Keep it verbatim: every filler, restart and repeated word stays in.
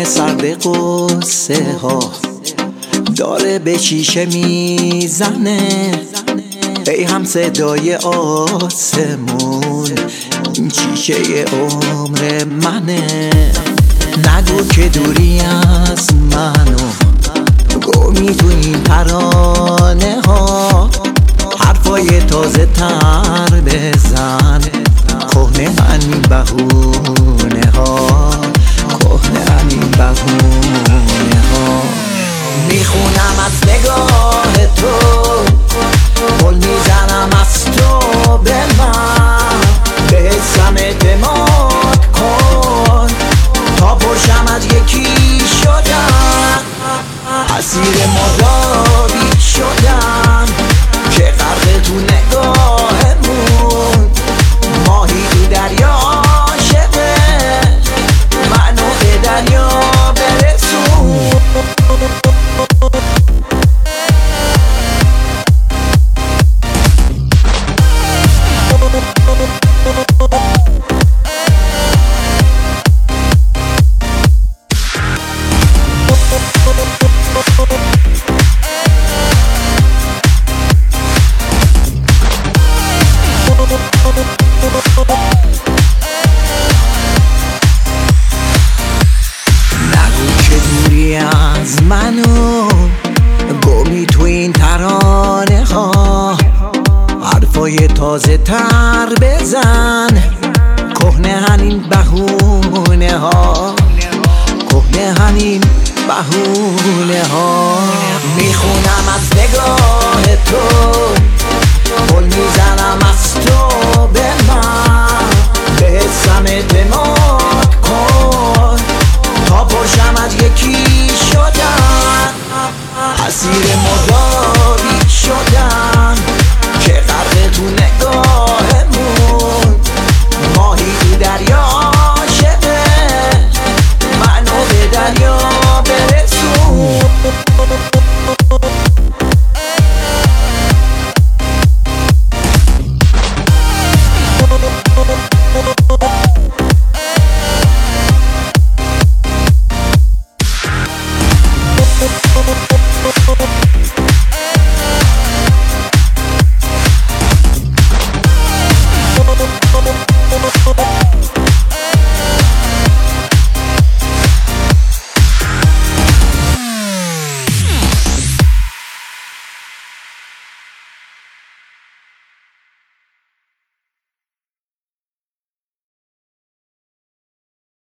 سرد قصه ها داره به شیشه میزنه، ای هم صدای آسمون این شیشه عمر منه. نگو که دوری از منو گمی تو این ترانه ها، حرفای تازه تر بزن، کهنه همین بهونه ها، کهنه همین بهونه ها. میخونم از نگاه تو، گل میزنم از تو به من، به اسم اعتماد کن تا پرشم از یکی شدم، اسیر مداری شدم که غرق تو نگاهمون، ماهی تو دریا شده منو به دریا برسون. نگو که دوری از منو گمی تو این ترانه ها، حرفای تازه تر بزن، کهنه همین بهونه ها، کهنه همین بهونه ها. میخونم از نگاه تو،